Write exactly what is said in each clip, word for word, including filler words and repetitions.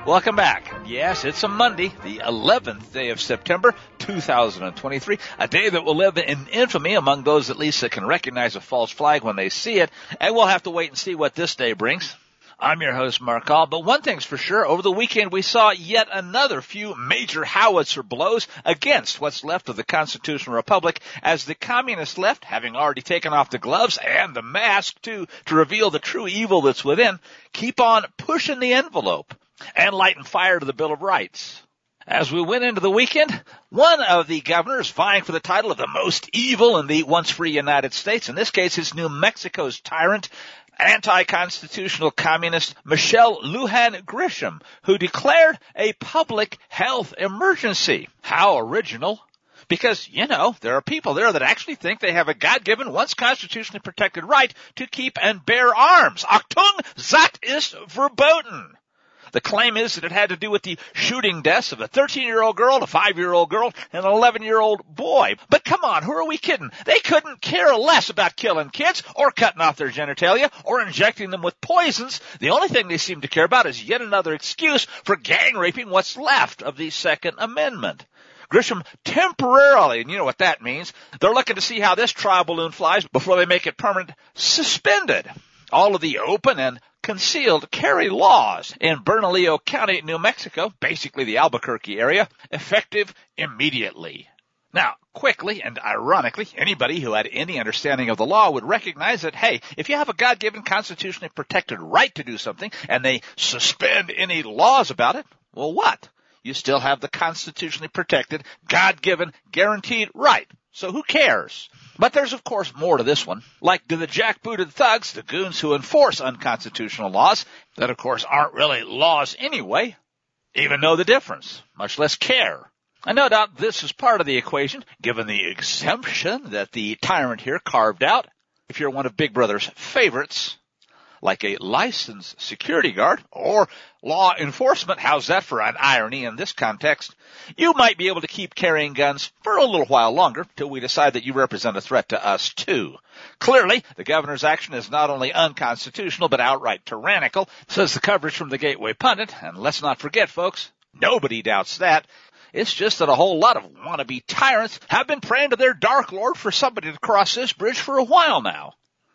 Welcome back. Yes, it's a Monday, the eleventh day of September, two thousand twenty-three, a day that will live in infamy among those at least that can recognize a false flag when they see it, and we'll have to wait and see what this day brings. I'm your host, Mark All, but one thing's for sure, over the weekend we saw yet another few major howitzer blows against what's left of the constitutional republic as the communist left, having already taken off the gloves and the mask too to reveal the true evil that's within, keep on pushing the envelope and lighting fire to the Bill of Rights. As we went into the weekend, one of the governors vying for the title of the most evil in the once free United States, in this case it's New Mexico's tyrant, anti-constitutional communist Michelle Lujan Grisham, who declared a public health emergency. How original. Because, you know, there are people there that actually think they have a God-given, once constitutionally protected right to keep and bear arms. Achtung, that ist verboten. The claim is that it had to do with the shooting deaths of a thirteen-year-old girl, a five-year-old girl, and an eleven-year-old boy. But come on, who are we kidding? They couldn't care less about killing kids or cutting off their genitalia or injecting them with poisons. The only thing they seem to care about is yet another excuse for gang raping what's left of the Second Amendment. Grisham temporarily, and you know what that means, they're looking to see how this trial balloon flies before they make it permanent, suspended all of the open and concealed carry laws in Bernalillo County, New Mexico, basically the Albuquerque area, effective immediately. Now, quickly and ironically, anybody who had any understanding of the law would recognize that, hey, if you have a God-given, constitutionally protected right to do something and they suspend any laws about it, well, what? You still have the constitutionally protected, God-given, guaranteed right. So who cares? But there's, of course, more to this one. Like to the jackbooted thugs, the goons who enforce unconstitutional laws that, of course, aren't really laws anyway, even know the difference, much less care. And no doubt this is part of the equation, given the exemption that the tyrant here carved out. If you're one of Big Brother's favorites, like a licensed security guard or law enforcement, how's that for an irony in this context? You might be able to keep carrying guns for a little while longer till we decide that you represent a threat to us too. Clearly, the governor's action is not only unconstitutional but outright tyrannical, says the coverage from the Gateway Pundit, and let's not forget, folks, nobody doubts that. It's just that a whole lot of wannabe tyrants have been praying to their Dark Lord for somebody to cross this bridge for a while now.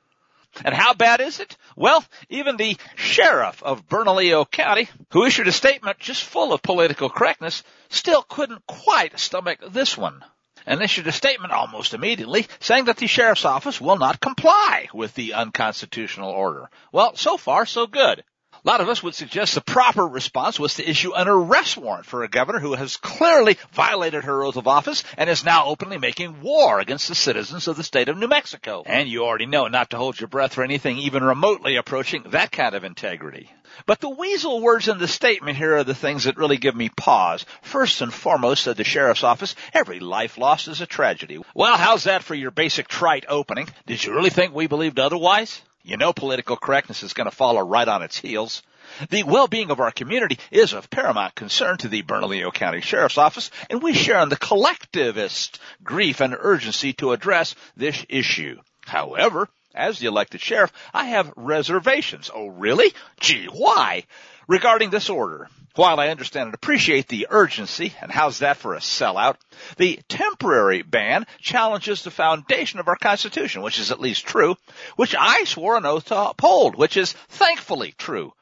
And how bad is it? Well, even the sheriff of Bernalillo County, who issued a statement just full of political correctness, still couldn't quite stomach this one, and issued a statement almost immediately saying that the sheriff's office will not comply with the unconstitutional order. Well, so far, so good. A lot of us would suggest the proper response was to issue an arrest warrant for a governor who has clearly violated her oath of office and is now openly making war against the citizens of the state of New Mexico. And you already know not to hold your breath for anything even remotely approaching that kind of integrity. But the weasel words in the statement here are the things that really give me pause. First and foremost, said the sheriff's office, every life lost is a tragedy. Well, how's that for your basic trite opening? Did you really think we believed otherwise? You know political correctness is going to follow right on its heels. The well-being of our community is of paramount concern to the Bernalillo County Sheriff's Office, and we share in the collectivist grief and urgency to address this issue. However, as the elected sheriff, I have reservations. Oh, really? Gee, why? Regarding this order. While I understand and appreciate the urgency, and how's that for a sellout, the temporary ban challenges the foundation of our Constitution, which is at least true, which I swore an oath to uphold, which is thankfully true.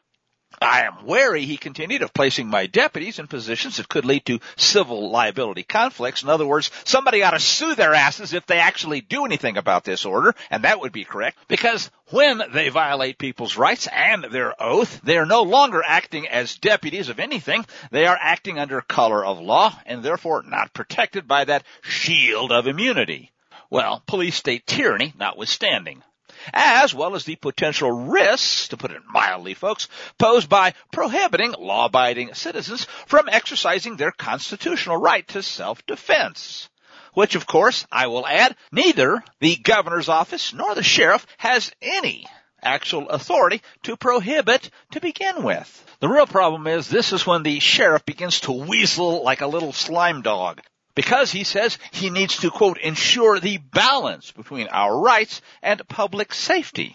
I am wary, he continued, of placing my deputies in positions that could lead to civil liability conflicts. In other words, somebody ought to sue their asses if they actually do anything about this order, and that would be correct, because when they violate people's rights and their oath, they are no longer acting as deputies of anything. They are acting under color of law and therefore not protected by that shield of immunity. Well, police state tyranny notwithstanding, as well as the potential risks, to put it mildly, folks, posed by prohibiting law-abiding citizens from exercising their constitutional right to self-defense, which, of course, I will add, neither the governor's office nor the sheriff has any actual authority to prohibit to begin with. The real problem is this is when the sheriff begins to weasel like a little slime dog, because he says he needs to, quote, ensure the balance between our rights and public safety.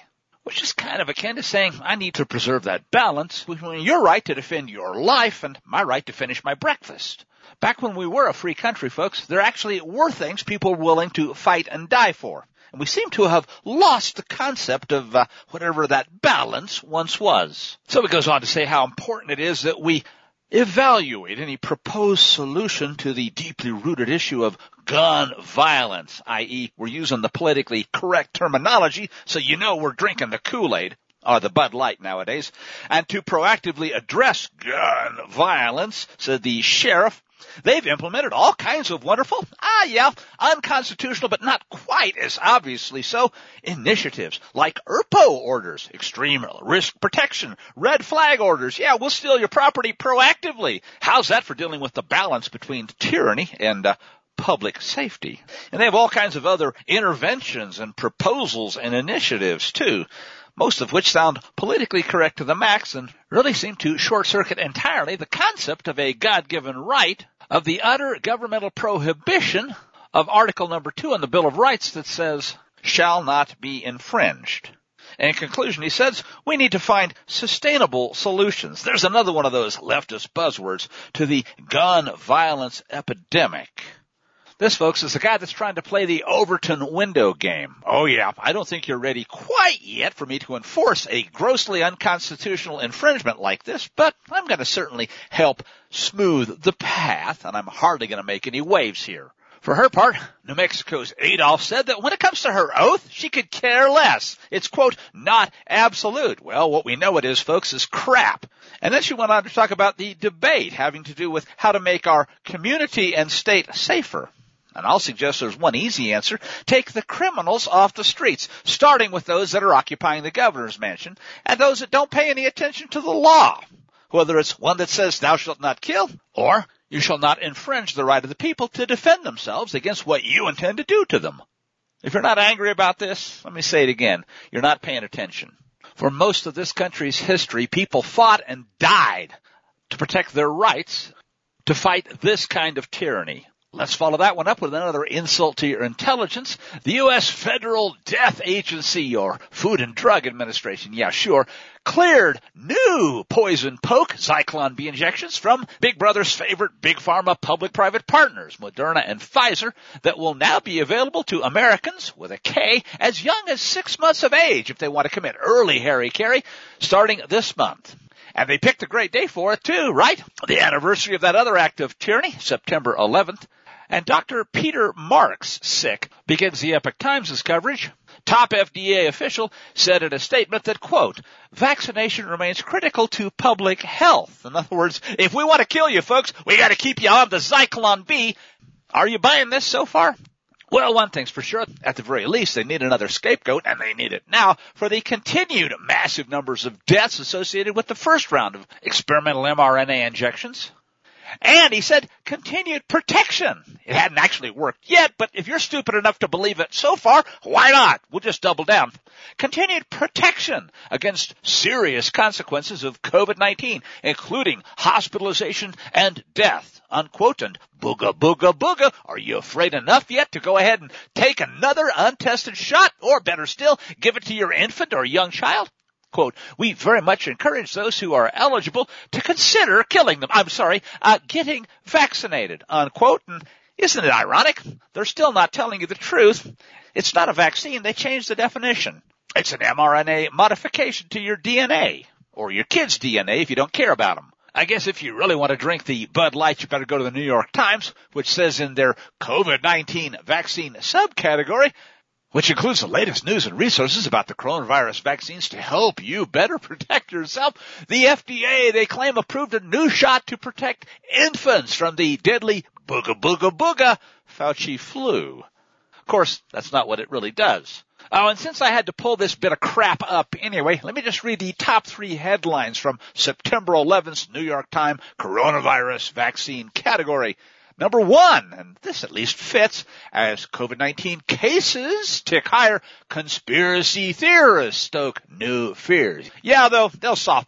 which is kind of akin to saying I need to preserve that balance between your right to defend your life and my right to finish my breakfast. Back when we were a free country, folks, there actually were things people were willing to fight and die for. And we seem to have lost the concept of uh, whatever that balance once was. So it goes on to say how important it is that we evaluate any proposed solution to the deeply rooted issue of gun violence, that is we're using the politically correct terminology so you know we're drinking the Kool-Aid, or the Bud Light nowadays, and to proactively address gun violence, said the sheriff. They've implemented all kinds of wonderful, ah yeah, unconstitutional but not quite as obviously so, initiatives like E R P O orders, extreme risk protection, red flag orders. Yeah, we'll steal your property proactively. How's that for dealing with the balance between tyranny and uh, public safety? And they have all kinds of other interventions and proposals and initiatives too, most of which sound politically correct to the max and really seem to short-circuit entirely the concept of a God-given right of the utter governmental prohibition of Article Number two on the Bill of Rights that says, shall not be infringed. And in conclusion, he says, we need to find sustainable solutions. There's another one of those leftist buzzwords to the gun violence epidemic. This, folks, is the guy that's trying to play the Overton window game. Oh, yeah, I don't think you're ready quite yet for me to enforce a grossly unconstitutional infringement like this, but I'm going to certainly help smooth the path, and I'm hardly going to make any waves here. For her part, New Mexico's Adolph said that when it comes to her oath, she could care less. It's, quote, not absolute. Well, what we know it is, folks, is crap. And then she went on to talk about the debate having to do with how to make our community and state safer. And I'll suggest there's one easy answer. Take the criminals off the streets, starting with those that are occupying the governor's mansion and those that don't pay any attention to the law, whether it's one that says thou shalt not kill or you shall not infringe the right of the people to defend themselves against what you intend to do to them. If you're not angry about this, let me say it again. You're not paying attention. For most of this country's history, people fought and died to protect their rights to fight this kind of tyranny. Let's follow that one up with another insult to your intelligence. The U S Federal Death Agency, or Food and Drug Administration, yeah, sure, cleared new poison poke Zyklon B injections from Big Brother's favorite Big Pharma public-private partners, Moderna and Pfizer, that will now be available to Americans with a K as young as six months of age if they want to commit early hara-kiri starting this month. And they picked a great day for it too, right? The anniversary of that other act of tyranny, September eleventh. And Doctor Peter Marks, sick, begins the Epoch Times' coverage. Top F D A official said in a statement that, quote, vaccination remains critical to public health. In other words, if we want to kill you folks, we got to keep you on the Zyklon B. Are you buying this so far? Well, one thing's for sure. At the very least, they need another scapegoat, and they need it now for the continued massive numbers of deaths associated with the first round of experimental mRNA injections. And he said continued protection. It hadn't actually worked yet, but if you're stupid enough to believe it so far, why not? We'll just double down. Continued protection against serious consequences of COVID nineteen, including hospitalization and death, unquote. And booga, booga, booga. Are you afraid enough yet to go ahead and take another untested shot? Or better still, give it to your infant or young child? Quote, we very much encourage those who are eligible to consider killing them. I'm sorry, uh, getting vaccinated, unquote. And isn't it ironic? They're still not telling you the truth. It's not a vaccine. They changed the definition. It's an mRNA modification to your D N A, or your kid's D N A if you don't care about them. I guess if you really want to drink the Bud Light, you better go to the New York Times, which says in their COVID nineteen vaccine subcategory, which includes the latest news and resources about the coronavirus vaccines to help you better protect yourself. The F D A, they claim, approved a new shot to protect infants from the deadly booga booga booga Fauci flu. Of course, that's not what it really does. Oh, and since I had to pull this bit of crap up anyway, let me just read the top three headlines from September eleventh's New York Times coronavirus vaccine category. Number one, and this at least fits, as COVID nineteen cases tick higher, conspiracy theorists stoke new fears. Yeah, though, they'll soft pedal it.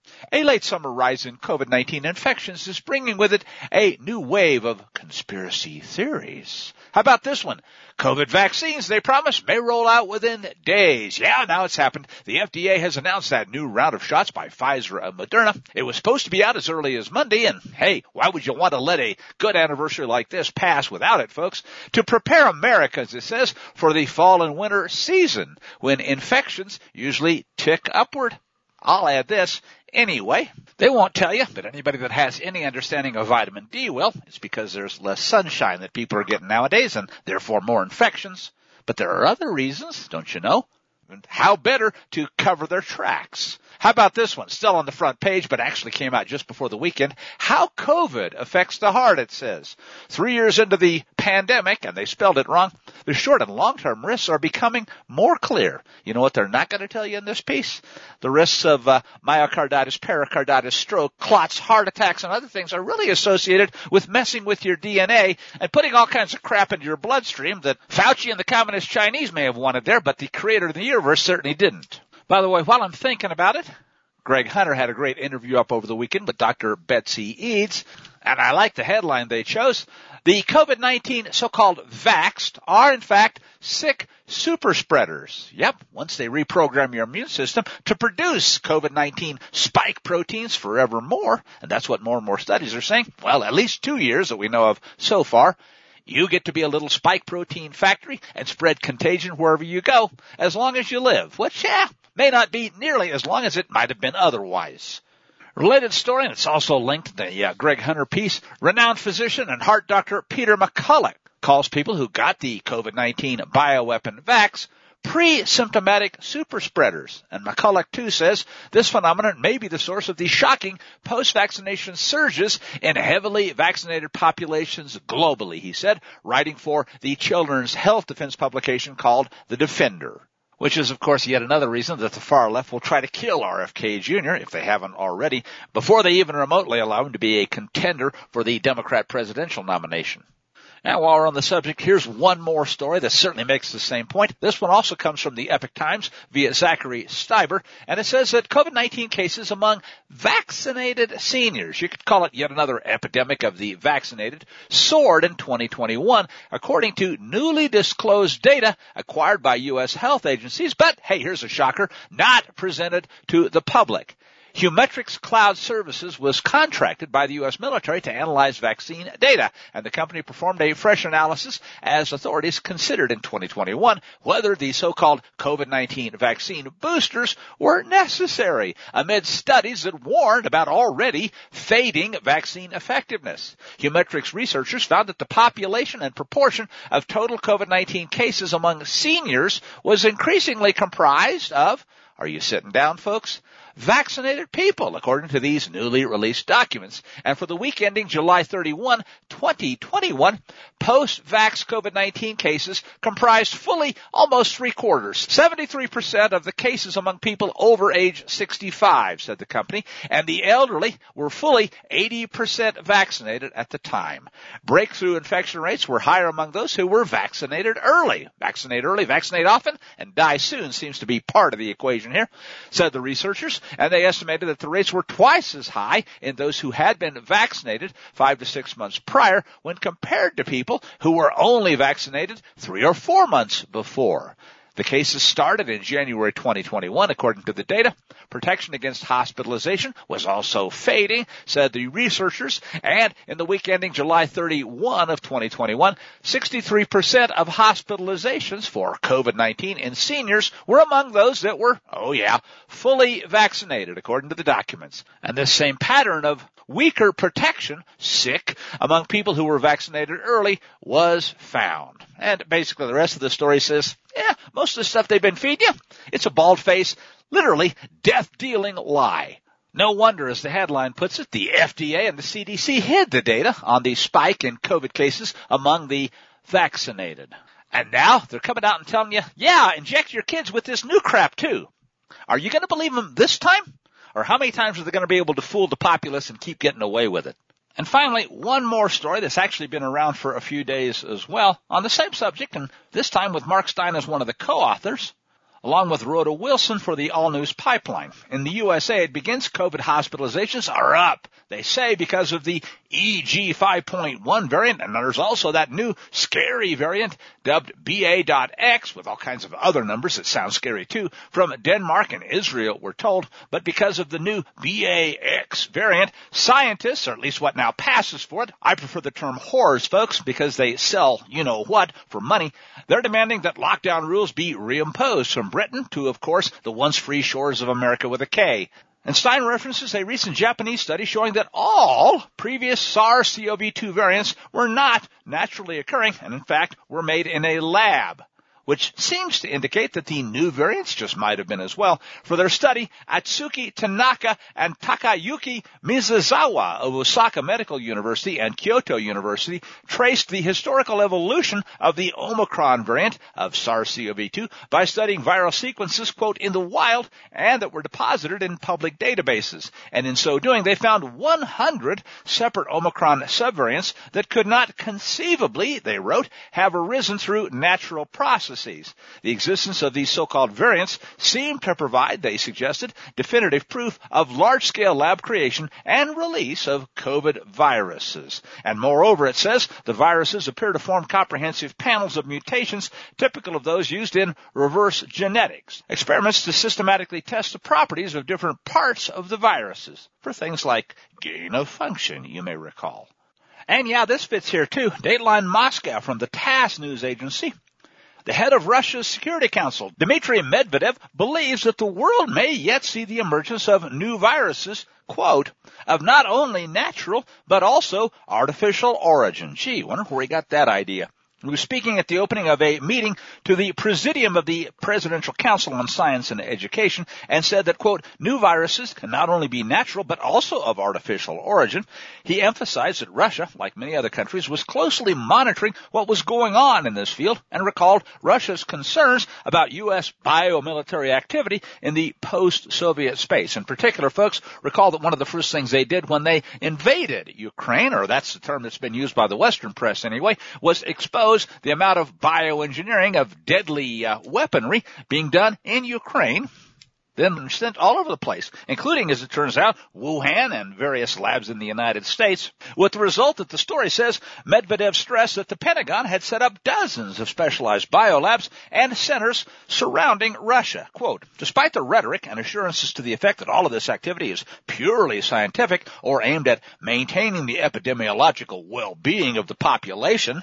A late summer rise in COVID nineteen infections is bringing with it a new wave of conspiracy theories. How about this one? COVID vaccines, they promise, may roll out within days. Yeah, now it's happened. The F D A has announced that new round of shots by Pfizer and Moderna. It was supposed to be out as early as Monday, and hey, why would you want to let a good anniversary like this pass without it, folks? To prepare America, as it says, for the fall and winter season, when infections usually tick upward. I'll add this. Anyway, they won't tell you, but anybody that has any understanding of vitamin D will. It's because there's less sunshine that people are getting nowadays and therefore more infections. But there are other reasons, don't you know? And how better to cover their tracks? How about this one? Still on the front page, but actually came out just before the weekend. How COVID affects the heart, it says. Three years into the pandemic, and they spelled it wrong, the short and long-term risks are becoming more clear. You know what they're not going to tell you in this piece? The risks of uh, myocarditis, pericarditis, stroke, clots, heart attacks, and other things are really associated with messing with your D N A and putting all kinds of crap into your bloodstream that Fauci and the Communist Chinese may have wanted there, but the creator of the universe certainly didn't. By the way, while I'm thinking about it, Greg Hunter had a great interview up over the weekend with Doctor Betsy Eads, and I like the headline they chose. The COVID nineteen so-called vaxxed are, in fact, sick super spreaders. Yep, once they reprogram your immune system to produce COVID nineteen spike proteins forevermore, and that's what more and more studies are saying, well, at least two years that we know of so far, you get to be a little spike protein factory and spread contagion wherever you go, as long as you live, which, yeah, may not be nearly as long as it might have been otherwise. Related story, and it's also linked to the uh, Greg Hunter piece, renowned physician and heart doctor Peter McCullough calls people who got the COVID nineteen bioweapon vax pre-symptomatic super spreaders. And McCullough, too, says this phenomenon may be the source of the shocking post-vaccination surges in heavily vaccinated populations globally, he said, writing for the Children's Health Defense publication called The Defender. Which is, of course, yet another reason that the far left will try to kill R F K Junior, if they haven't already, before they even remotely allow him to be a contender for the Democrat presidential nomination. Now, while we're on the subject, here's one more story that certainly makes the same point. This one also comes from the Epoch Times via Zachary Steiber, and it says that COVID nineteen cases among vaccinated seniors, you could call it yet another epidemic of the vaccinated, soared in twenty twenty-one, according to newly disclosed data acquired by U S health agencies, but, hey, here's a shocker, not presented to the public. Humetrix Cloud Services was contracted by the U S military to analyze vaccine data, and the company performed a fresh analysis as authorities considered in twenty twenty-one whether the so-called COVID nineteen vaccine boosters were necessary amid studies that warned about already fading vaccine effectiveness. Humetrix researchers found that the population and proportion of total COVID nineteen cases among seniors was increasingly comprised of, are you sitting down, folks? Vaccinated people, according to these newly released documents. And for the week ending July thirty-first, twenty twenty-one, post-vax COVID nineteen cases comprised fully almost three quarters, seventy-three percent of the cases among people over age sixty-five, said the company, and the elderly were fully eighty percent vaccinated at the time. Breakthrough infection rates were higher among those who were vaccinated early. Vaccinate early, vaccinate often, and die soon seems to be part of the equation here, said the researchers. And they estimated that the rates were twice as high in those who had been vaccinated five to six months prior when compared to people who were only vaccinated three or four months before. The cases started in January twenty twenty-one, according to the data. Protection against hospitalization was also fading, said the researchers, and in the week ending July thirty-first of twenty twenty-one, sixty-three percent of hospitalizations for COVID nineteen in seniors were among those that were, oh yeah, fully vaccinated, according to the documents. And this same pattern of weaker protection, sick, among people who were vaccinated early was found. And basically the rest of the story says, yeah, most of the stuff they've been feeding you, it's a bald-faced, literally death-dealing lie. No wonder, as the headline puts it, the F D A and the C D C hid the data on the spike in COVID cases among the vaccinated. And now they're coming out and telling you, yeah, inject your kids with this new crap too. Are you going to believe them this time? Or how many times are they going to be able to fool the populace and keep getting away with it? And finally, one more story that's actually been around for a few days as well on the same subject, and this time with Mark Stein as one of the co-authors. along with Rhoda Wilson for the All News Pipeline. In the U S A, it begins COVID hospitalizations are up, they say, because of the E G five point one variant, and there's also that new scary variant dubbed B A X with all kinds of other numbers that sound scary too, from Denmark and Israel, we're told. But because of the new B A X variant, scientists, or at least what now passes for it, I prefer the term whores, folks, because they sell you-know-what for money, they're demanding that lockdown rules be reimposed from Britain to, of course, the once free shores of America with a K. And Stein references a recent Japanese study showing that all previous SARS-C o V two variants were not naturally occurring and, in fact, were made in a lab, which seems to indicate that the new variants just might have been as well. For their study, Atsuki Tanaka and Takayuki Mizuzawa of Osaka Medical University and Kyoto University traced the historical evolution of the Omicron variant of SARS-C o V two by studying viral sequences, quote, in the wild and that were deposited in public databases. And in so doing, they found one hundred separate Omicron subvariants that could not conceivably, they wrote, have arisen through natural processes. The existence of these so-called variants seemed to provide, they suggested, definitive proof of large-scale lab creation and release of COVID viruses. And moreover, it says, the viruses appear to form comprehensive panels of mutations typical of those used in reverse genetics, experiments to systematically test the properties of different parts of the viruses for things like gain of function, you may recall. And yeah, this fits here too. Dateline Moscow from the TASS news agency. The head of Russia's Security Council, Dmitry Medvedev, believes that the world may yet see the emergence of new viruses, quote, of not only natural, but also artificial origin. Gee, wonder where he got that idea. He was speaking at the opening of a meeting to the Presidium of the Presidential Council on Science and Education and said that, quote, new viruses can not only be natural but also of artificial origin. He emphasized that Russia, like many other countries, was closely monitoring what was going on in this field and recalled Russia's concerns about U S biomilitary activity in the post-Soviet space. In particular, folks, recall that one of the first things they did when they invaded Ukraine, or that's the term that's been used by the Western press anyway, was expose the amount of bioengineering of deadly uh, weaponry being done in Ukraine, then sent all over the place, including, as it turns out, Wuhan and various labs in the United States, with the result that the story says Medvedev stressed that the Pentagon had set up dozens of specialized biolabs and centers surrounding Russia. Quote, despite the rhetoric and assurances to the effect that all of this activity is purely scientific or aimed at maintaining the epidemiological well-being of the population,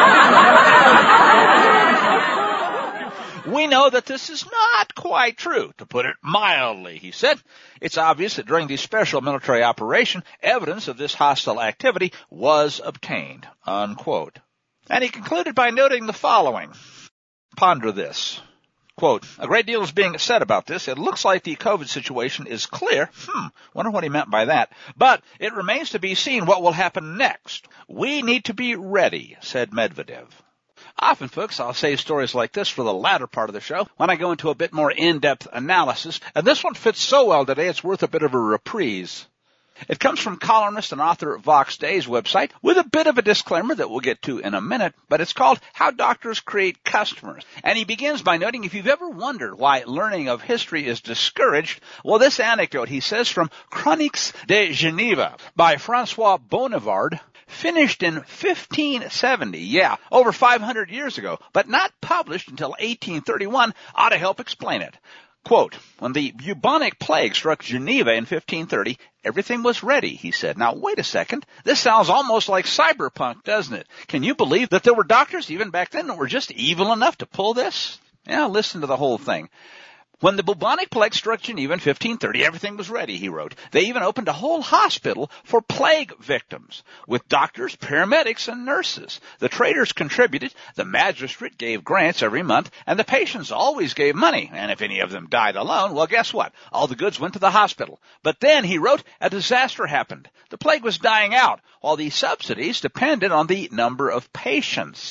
we know that this is not quite true, to put it mildly, he said. It's obvious that during the special military operation, evidence of this hostile activity was obtained, unquote. And he concluded by noting the following. Ponder this. Quote, a great deal is being said about this. It looks like the COVID situation is clear. Hmm, wonder what he meant by that. But it remains to be seen what will happen next. We need to be ready, said Medvedev. Often, folks, I'll save stories like this for the latter part of the show when I go into a bit more in-depth analysis, and this one fits so well today it's worth a bit of a reprise. It comes from columnist and author Vox Day's website with a bit of a disclaimer that we'll get to in a minute, but it's called How Doctors Create Customers. And he begins by noting if you've ever wondered why learning of history is discouraged, well, this anecdote, he says, from Chroniques de Geneva by François Bonnivard, finished in fifteen seventy, yeah, over five hundred years ago, but not published until eighteen thirty-one, ought to help explain it. Quote, when the bubonic plague struck Geneva in fifteen thirty, everything was ready, he said. Now, wait a second. This sounds almost like cyberpunk, doesn't it? Can you believe that there were doctors even back then that were just evil enough to pull this? Yeah, listen to the whole thing. When the bubonic plague struck Geneva in fifteen thirty, everything was ready, he wrote. They even opened a whole hospital for plague victims, with doctors, paramedics, and nurses. The traders contributed, the magistrate gave grants every month, and the patients always gave money. And if any of them died alone, well, guess what? All the goods went to the hospital. But then, he wrote, a disaster happened. The plague was dying out, while the subsidies depended on the number of patients.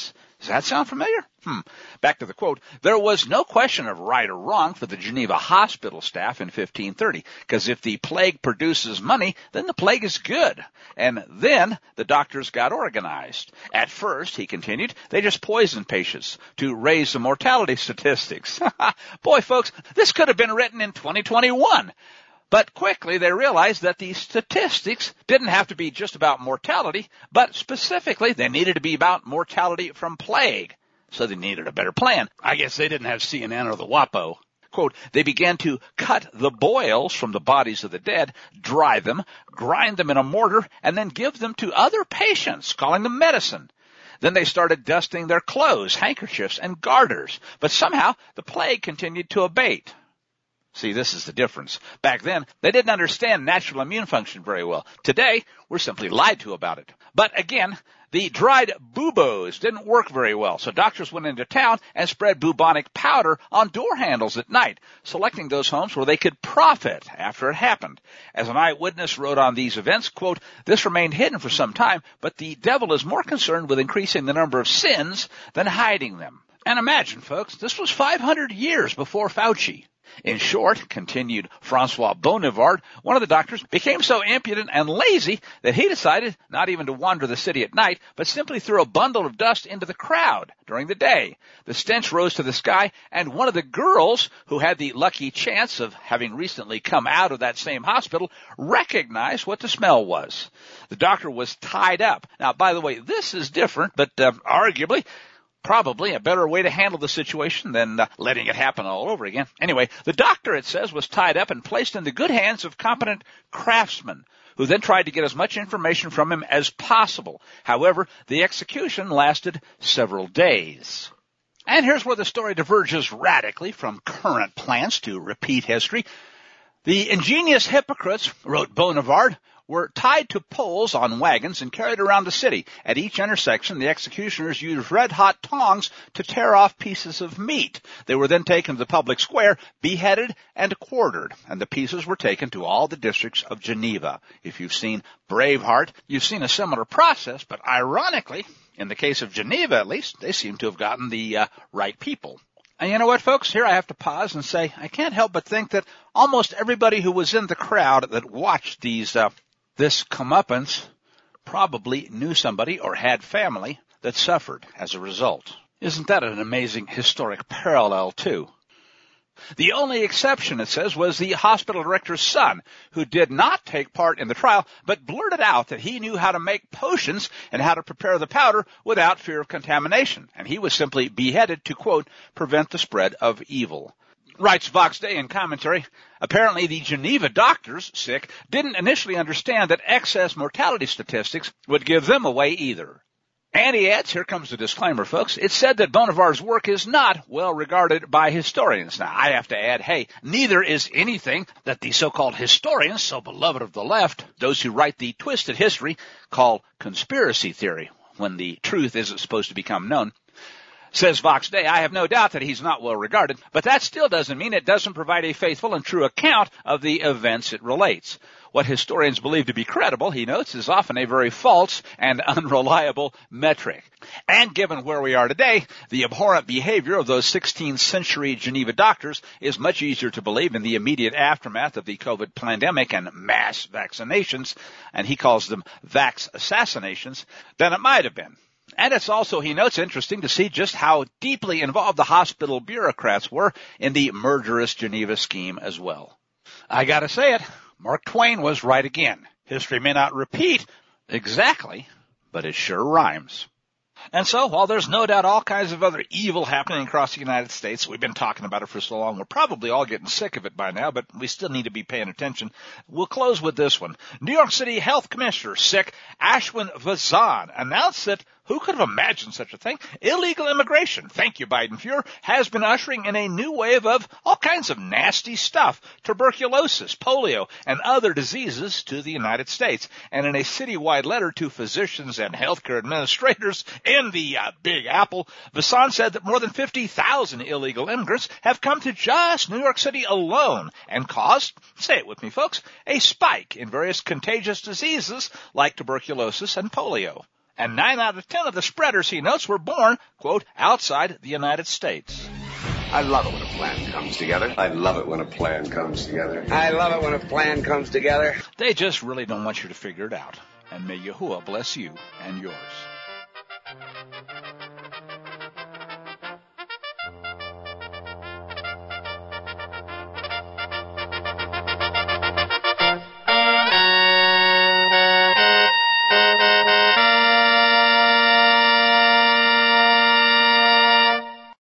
Does that sound familiar? Hmm. Back to the quote. There was no question of right or wrong for the Geneva hospital staff in fifteen thirty, because if the plague produces money, then the plague is good. And then the doctors got organized. At first, he continued, they just poisoned patients to raise the mortality statistics. Boy, folks, this could have been written in twenty twenty-one. But quickly they realized that the statistics didn't have to be just about mortality, but specifically they needed to be about mortality from plague. So they needed a better plan. I guess they didn't have C N N or the WAPO. Quote, they began to cut the boils from the bodies of the dead, dry them, grind them in a mortar, and then give them to other patients, calling them medicine. Then they started dusting their clothes, handkerchiefs, and garters. But somehow the plague continued to abate. See, this is the difference. Back then, they didn't understand natural immune function very well. Today, we're simply lied to about it. But again, the dried buboes didn't work very well, so doctors went into town and spread bubonic powder on door handles at night, selecting those homes where they could profit after it happened. As an eyewitness wrote on these events, quote, this remained hidden for some time, but the devil is more concerned with increasing the number of sins than hiding them. And imagine, folks, this was five hundred years before Fauci. In short, continued Francois Bonivard, one of the doctors, became so impudent and lazy that he decided not even to wander the city at night, but simply threw a bundle of dust into the crowd during the day. The stench rose to the sky, and one of the girls, who had the lucky chance of having recently come out of that same hospital, recognized what the smell was. The doctor was tied up. Now, by the way, this is different, but uh, arguably probably a better way to handle the situation than uh, letting it happen all over again. Anyway, the doctor, it says, was tied up and placed in the good hands of competent craftsmen, who then tried to get as much information from him as possible. However, the execution lasted several days. And here's where the story diverges radically from current plans to repeat history. The ingenious hypocrites, wrote Bonivard, were tied to poles on wagons and carried around the city. At each intersection, the executioners used red-hot tongs to tear off pieces of meat. They were then taken to the public square, beheaded, and quartered, and the pieces were taken to all the districts of Geneva. If you've seen Braveheart, you've seen a similar process, but ironically, in the case of Geneva at least, they seem to have gotten the uh, right people. And you know what, folks? Here I have to pause and say I can't help but think that almost everybody who was in the crowd that watched these uh, this comeuppance probably knew somebody or had family that suffered as a result. Isn't that an amazing historic parallel, too? The only exception, it says, was the hospital director's son, who did not take part in the trial, but blurted out that he knew how to make potions and how to prepare the powder without fear of contamination, and he was simply beheaded to, quote, prevent the spread of evil. Writes Vox Day in commentary, apparently the Geneva doctors, sick, didn't initially understand that excess mortality statistics would give them away either. And he adds, here comes the disclaimer, folks, it's said that Bonivard's work is not well regarded by historians. Now, I have to add, hey, neither is anything that the so-called historians, so beloved of the left, those who write the twisted history, call conspiracy theory, when the truth isn't supposed to become known. Says Vox Day, I have no doubt that he's not well regarded, but that still doesn't mean it doesn't provide a faithful and true account of the events it relates. What historians believe to be credible, he notes, is often a very false and unreliable metric. And given where we are today, the abhorrent behavior of those sixteenth century Geneva doctors is much easier to believe in the immediate aftermath of the COVID pandemic and mass vaccinations, and he calls them vax assassinations, than it might have been. And it's also, he notes, interesting to see just how deeply involved the hospital bureaucrats were in the murderous Geneva scheme as well. I gotta say it, Mark Twain was right again. History may not repeat exactly, but it sure rhymes. And so, while there's no doubt all kinds of other evil happening across the United States, we've been talking about it for so long, we're probably all getting sick of it by now, but we still need to be paying attention. We'll close with this one. New York City Health Commissioner, sick, Ashwin Vasan, announced that, who could have imagined such a thing? Illegal immigration, thank you, Biden Fuhrer, has been ushering in a new wave of all kinds of nasty stuff, tuberculosis, polio, and other diseases to the United States. And in a citywide letter to physicians and healthcare administrators in the uh, Big Apple, Vasan said that more than fifty thousand illegal immigrants have come to just New York City alone and caused, say it with me, folks, a spike in various contagious diseases like tuberculosis and polio. And nine out of ten of the spreaders, he notes, were born, quote, outside the United States. I love it when a plan comes together. I love it when a plan comes together. I love it when a plan comes together. They just really don't want you to figure it out. And may Yahuwah bless you and yours.